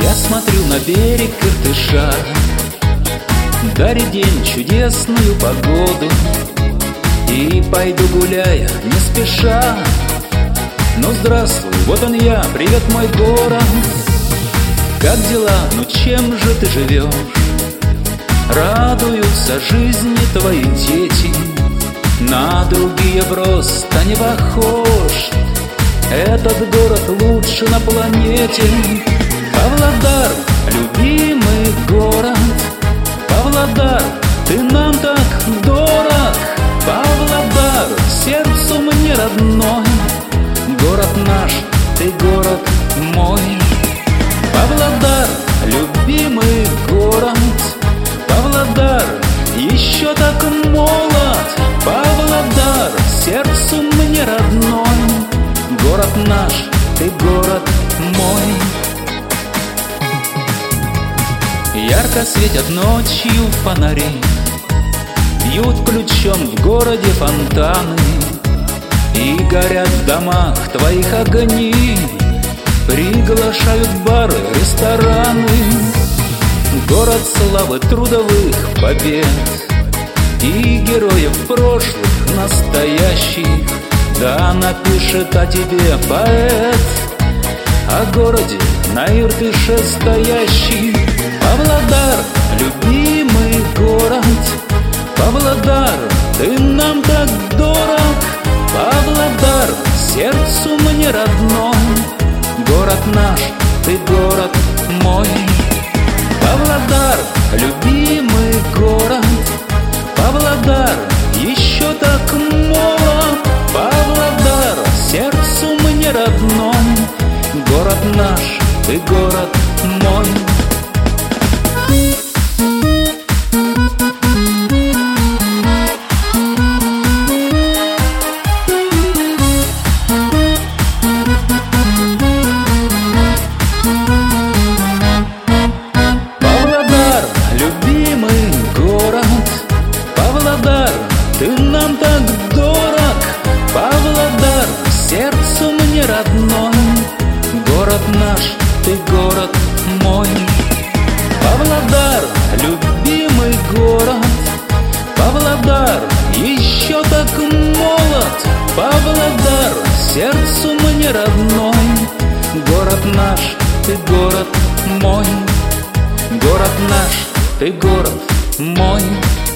Я смотрю на берег Иртыша, дарит день чудесную погоду, и пойду гуляя не спеша. Ну здравствуй, вот он я, привет, мой город. Как дела, ну чем же ты живешь? Радуются жизни твои дети, на другие просто не похож. Этот город лучше на планете. Павлодар, любимый город, Павлодар, ты нам так дорог. Павлодар, сердцу мне родной, город наш, ты город мой. Павлодар, любимый город, Павлодар, еще так молод. Павлодар, сердцу мне родной, город наш, ты город мой. Ярко светят ночью фонари, бьют ключом в городе фонтаны, и горят в домах твоих огни, приглашают бары, рестораны. Город славы трудовых побед и героев прошлых, настоящих. Да напишет о тебе поэт, о городе на Иртыше стоящий. Павлодар, любимый город, Павлодар, ты нам так дорог. Павлодар, сердцу мне родной, город наш, ты город мой. Павлодар, любимый город, Павлодар, еще так молод. Павлодар, сердцу мне родной, город наш, ты город мой. Павлодар, любимый город, Павлодар, ты нам так дорог. Павлодар, сердцу мне родной, город наш, ты город мой. Павлодар, любимый город, Павлодар, еще так молод. Павлодар, сердцу мне родной, город наш, ты город мой. Город наш, ты город мой.